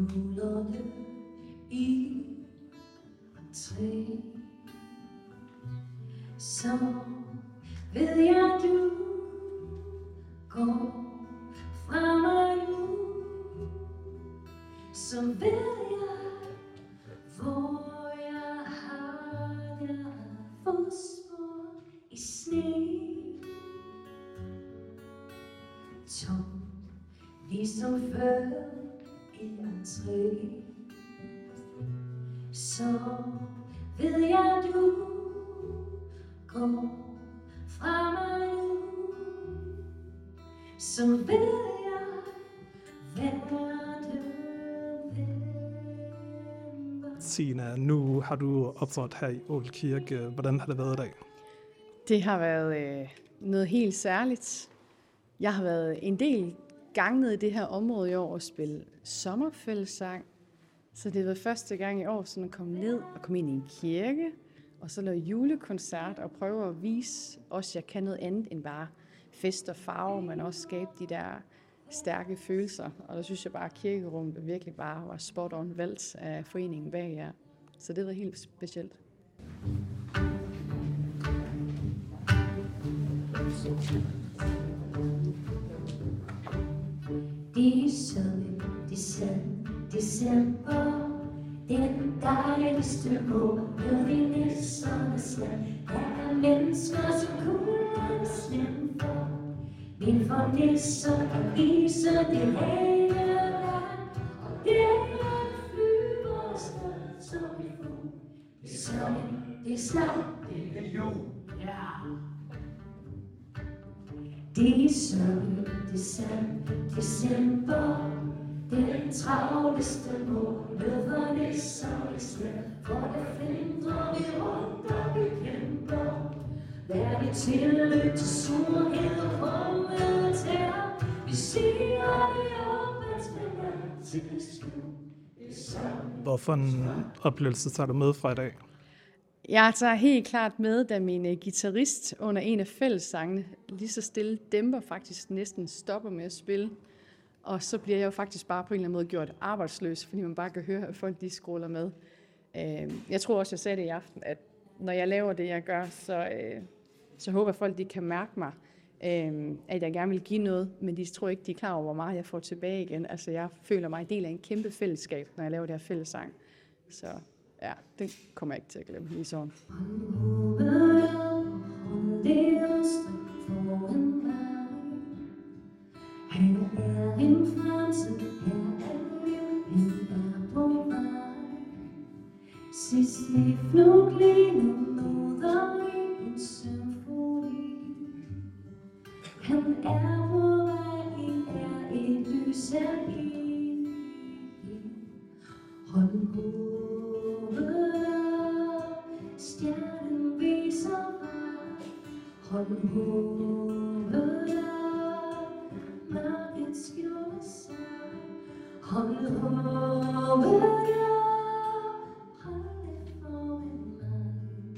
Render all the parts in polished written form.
Kuglerne i træ. Så ved jeg, du går fra mig nu. Så ved jeg, hvor jeg har dig fodspor i sne. Tom, ligesom før i entré. Så ved jeg, du går fra mig nu. Så ved jeg, verden venter. Tina, nu har du optrådt her i Ål Kirke. Hvordan har det været i dag? Det har været noget helt særligt. Jeg har været en del gange nede i det her område i år og spille sommerfællessang. Så det har været første gang i år, sådan at komme ned og komme ind i en kirke, og så lave julekoncert og prøve at vise også, at jeg kan noget andet end bare fest og farve, men også skabe de der stærke følelser. Og der synes jeg bare, at kirkerummet virkelig bare var spot on valgt af foreningen bag jer. Så det var helt specielt. Det er sådan, december, den dejligste måned i nissernes land. Der er mennesker, som kuglerne slemper, men for nisser kan vise det hele land. Og det flyver afsted, så vi får. Det er sådan, det er snart, det er jul, ja. Det er sådan, december, den travleste måned for nissernes land. For der findrer vi rundt og vi kæmper. Lær vi tilløb til surhed og fromhed tær. Vi siger det op, at skal være til slut. Hvorfor en oplevelse tager du med fra i dag? Jeg tager helt klart med, da min guitarist under en af fællessangene lige så stille dæmper faktisk næsten stopper med at spille. Og så bliver jeg jo faktisk bare på en eller anden måde gjort arbejdsløs, fordi man bare kan høre, at folk de scroller med. Jeg tror også, jeg sagde det i aften, at når jeg laver det, jeg gør, så håber jeg, at folk de kan mærke mig, at jeg gerne vil give noget, men de tror ikke, de er klar over, hvor meget jeg får tilbage igen. Altså, jeg føler mig en del af en kæmpe fællesskab, når jeg laver det her fællessang. Så ja, det kommer jeg ikke til at glemme lige sådan. Han er en fremtid, her er liv, han er på vej. Sidst vi flog lige noder i en symfoni. Han er på vej, er et lys her i. Hold hovedet op, stjernen viser vej. Hold hovedet op, mørket skjuler sig. Hold hovedet op, hold det foran mig.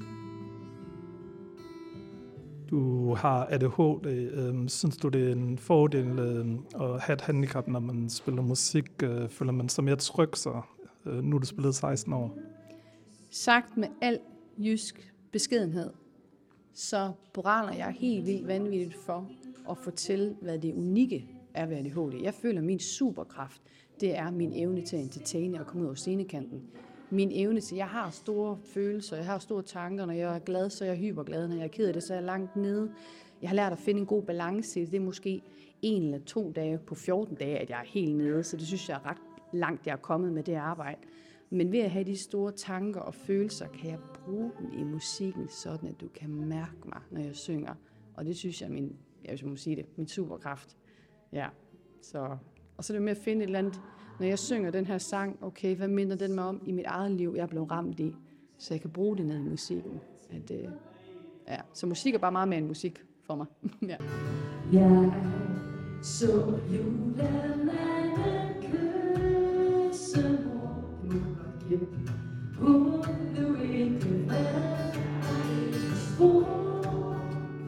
Du har ADHD. Synes du, det er en fordel at have et handicap, når man spiller musik? Føler man sig mere tryg, så nu er du spillet 16 år? Sagt med al jysk beskedenhed, så brænder jeg helt vildt vanvittigt for at fortælle, hvad det unikke er ved ADHD. Jeg føler, at min superkraft, det er min evne til at entertaine og komme ud over scenekanten. Min evne til, jeg har store følelser, jeg har store tanker, når jeg er glad, så er jeg hyperglad, når jeg er ked af det, så er jeg langt nede. Jeg har lært at finde en god balance i det. Det er måske 1 eller 2 dage på 14 dage, at jeg er helt nede, så det synes jeg er ret langt, jeg er kommet med det arbejde. Men ved at have de store tanker og følelser, kan jeg bruge dem i musikken, sådan at du kan mærke mig, når jeg synger. Og det synes jeg er min superkraft. Ja, og så er det med at finde et eller andet, når jeg synger den her sang, okay, hvad minder den mig om i mit eget liv, jeg blev ramt i, så jeg kan bruge det ned i musikken. Så musik er bare meget mere end musik for mig. Ja. Jeg så julemanden kysse morgen. Hun nu ikke være spor.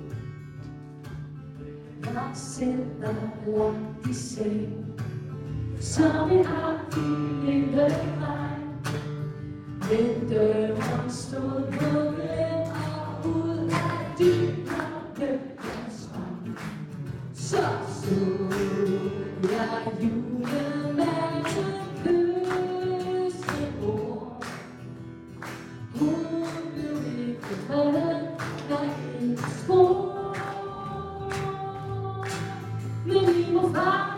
Jeg selv er lagt i seng. så vi har feeling the night. Men døren stod på den, og ud af dynerne sprang. Så stod jeg julemanden kysse ord. Hun blev ikke reddet af en spor. Men min mor far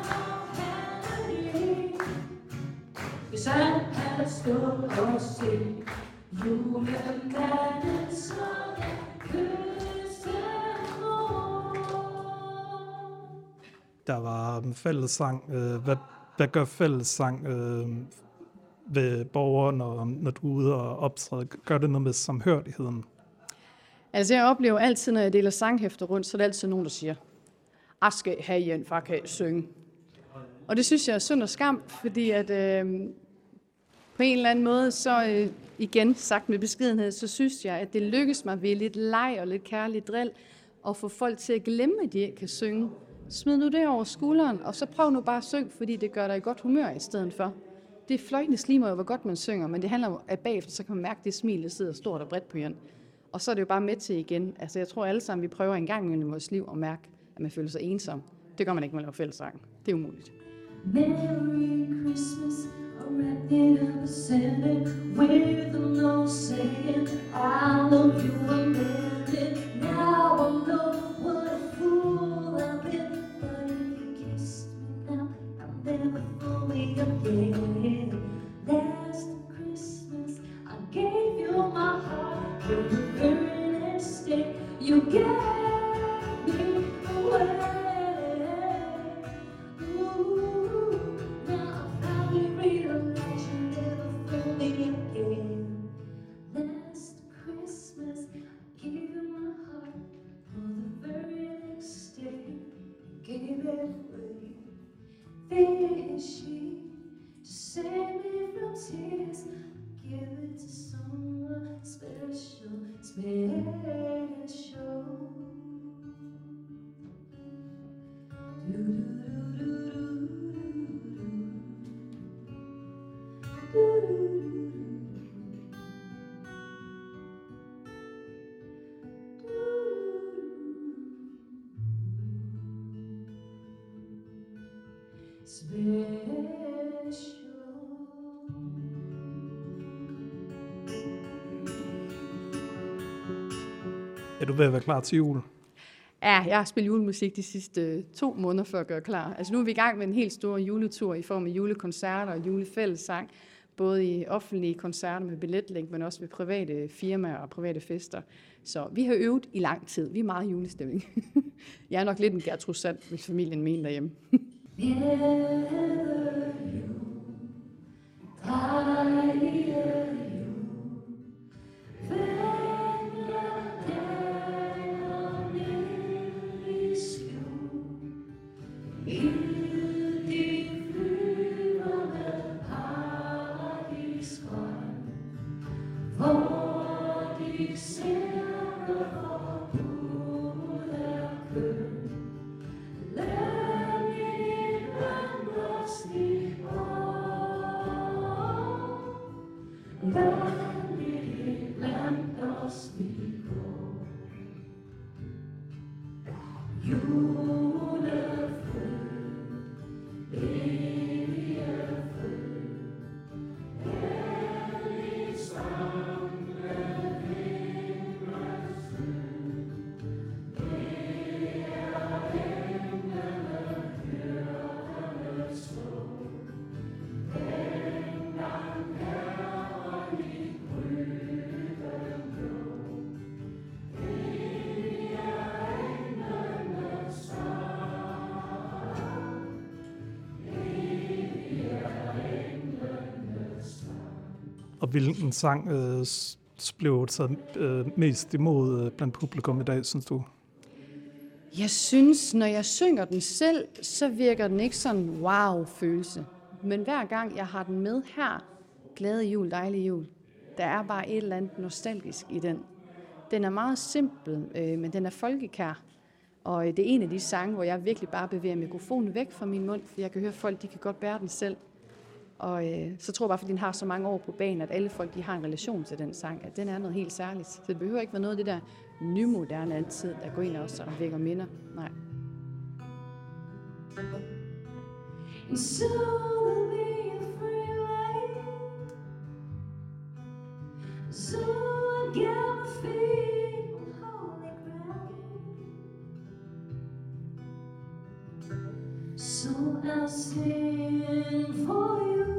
hvis han havde stået og set julemanden, så kysse mor. Der var fællessang. Hvad gør fællessang ved borgere, når du er ude og optræde? Gør det noget med samhørigheden? Altså jeg oplever altid, når jeg deler sanghæfter rundt, så er der altid nogen, der siger, jeg skal have en far kan synge. Og det synes jeg er synd og skam, fordi at på en eller anden måde, så igen sagt med beskedenhed, så synes jeg, at det lykkes mig ved lidt leg og lidt kærlig drill, at få folk til at glemme, at de ikke kan synge. Smid nu det over skulderen, og så prøv nu bare at synge, fordi det gør dig i godt humør i stedet for. Det er fløjtende slimer jo, hvor godt man synger, men det handler om, at bagefter, så kan man mærke, at det smil, der sidder stort og bredt på hjen. Og så er det jo bare med til igen. Altså jeg tror alle sammen, vi prøver en gang i vores liv at mærke, at man føler sig ensom. Det gør man ikke, når man laver fællessang. Det er umuligt. Merry Christmas, wrapped in a sandal with no saying I love you a minute. Now I know what a fool I've been, but if you kissed me now, I'll never fool me again. Last Christmas, I gave you my heart, but the very next day you gave me away. Fishy, to save me from tears, give it to someone special, special. Er du ved at være klar til jul? Ja, jeg har spillet julemusik de sidste 2 måneder før at gøre klar. Altså nu er vi i gang med en helt stor juletur i form af julekoncerter og julefællessang. Både i offentlige koncerter med billetlæg, men også ved private firmaer og private fester. Så vi har øvet i lang tid. Vi er meget julestemning. Jeg er nok lidt en Gertrud Sand, hvis familien mener derhjemme. Og hvilken sang blev taget mest imod blandt publikum i dag, synes du? Jeg synes, når jeg synger den selv, så virker den ikke sådan wow-følelse. Men hver gang jeg har den med her, glade jul, dejlig jul, der er bare et eller andet nostalgisk i den. Den er meget simpel, men den er folkekær. Og det er en af de sange, hvor jeg virkelig bare bevæger mikrofonen væk fra min mund, for jeg kan høre folk, de kan godt bære den selv. Og så tror jeg bare, fordi den har så mange år på banen, at alle folk, de har en relation til den sang, at den er noget helt særligt. Så det behøver ikke være noget af det der nymoderne altid, der går ind også og vækker minder. Nej. So there'll be a free light. So I get my feet on holy ground. So I'll sing for you.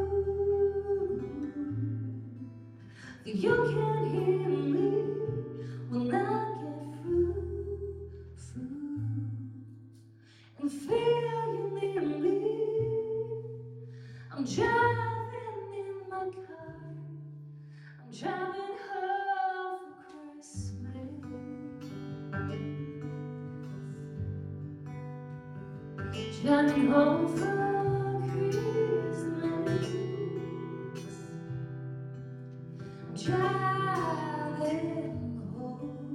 You can hear me when I get through, and feel you near me. I'm driving in my car. I'm driving home for Christmas. Driving home for Christmas. I'm driving home.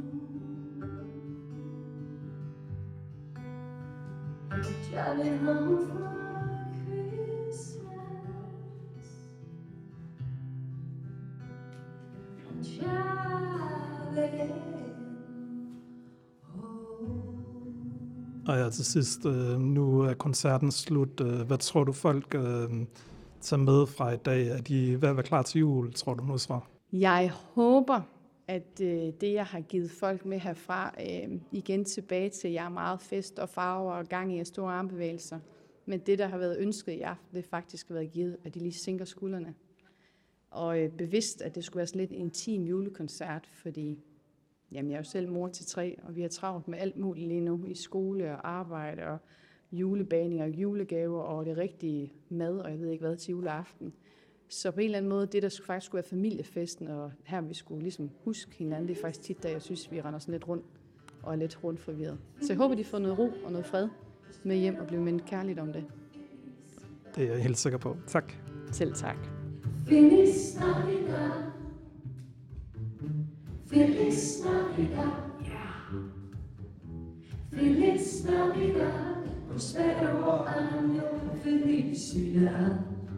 Driving home for Og ja, til sidst, nu er koncerten slut. Hvad tror du, folk tager med fra i dag? Er de ved at være klar til jul, tror du nu så? Jeg håber, at det, jeg har givet folk med herfra, igen tilbage til, jeg er meget fest og farver og gang i store armbevægelser. Men det, der har været ønsket i aften, det faktisk har været givet, at de lige sænker skuldrene. Og bevidst, at det skulle være sådan lidt en intim julekoncert, fordi jamen, jeg er jo selv mor til 3, og vi har travlt med alt muligt lige nu i skole og arbejde og julebaning og julegaver og det rigtige mad, og jeg ved ikke hvad, til juleaften. Så på en eller anden måde, det der faktisk skulle være familiefesten, og her vi skulle ligesom huske hinanden, det er faktisk tit, da jeg synes, vi render sådan lidt rundt og er lidt rundt forvirret. Så jeg håber, de får noget ro og noget fred med hjem og bliver mindet kærligt om det. Det er jeg helt sikker på. Tak. Selv tak. Feliz Navidad. Feliz Navidad. Feliz Navidad. Prospero año, felicidad.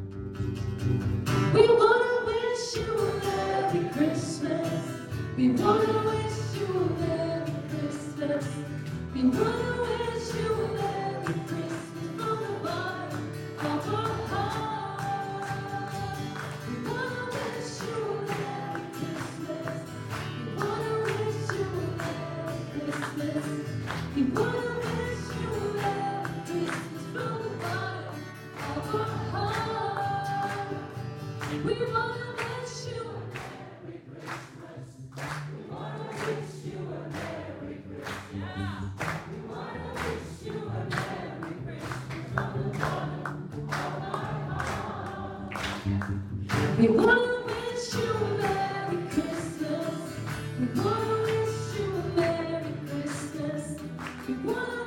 We wanna wish you a Merry Christmas. We wanna wish you a Merry Christmas. We wanna wish you a Merry Christmas from the bottom of our heart. We wanna wish you a Merry Christmas. We wanna wish you a Merry Christmas. We wanna wish you a Merry Christmas from the bottom of our heart. We wanna wish you a Merry Christmas. We wanna wish you a Merry Christmas. We wanna wish you a Merry Christmas from the bottom of our heart. We wanna wish you a Merry Christmas. We wanna wish you a Merry Christmas. We wanna